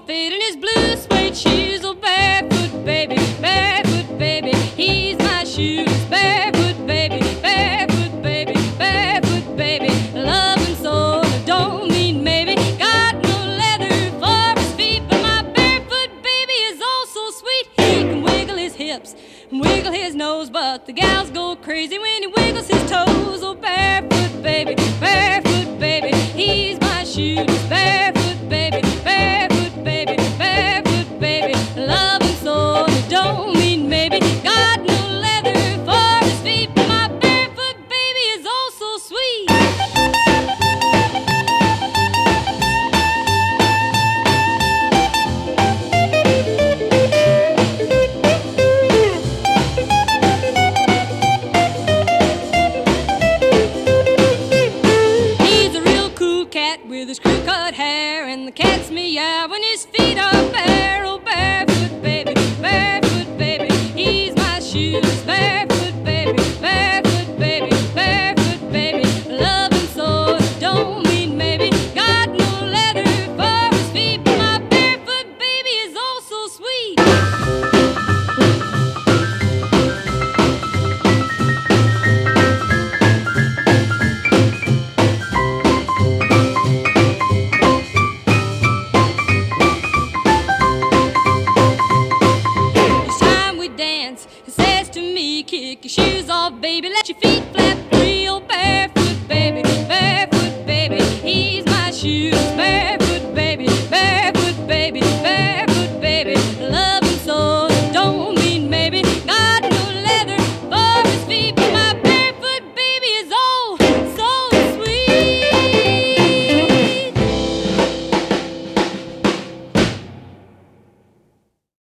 fit in his blue suede shoes. Oh, barefoot baby, he's my shoes. Barefoot baby, barefoot baby, barefoot baby. Love him so, I don't mean maybe. Got no leather for his feet, but my barefoot baby is oh so sweet. He can wiggle his hips and wiggle his nose, but the gals go crazy when he wiggles his toes. Oh, barefoot baby, he's my shoes. Barefoot baby, barefoot baby, barefoot baby. Love him so, I don't mean maybe. Got no leather for his feet, but my barefoot baby is oh so sweet. He's a real cool cat with his crew-cut hair, and the cat's meow when his feet are bare. Oh, barefoot baby, he's my shoes. Barefoot baby, barefoot baby, barefoot baby. Love him so, I don't mean maybe. Got no leather for his feet, but my barefoot baby is oh so sweet. Each time we dance, he says to me, kick your shoes off, baby, let your feet flap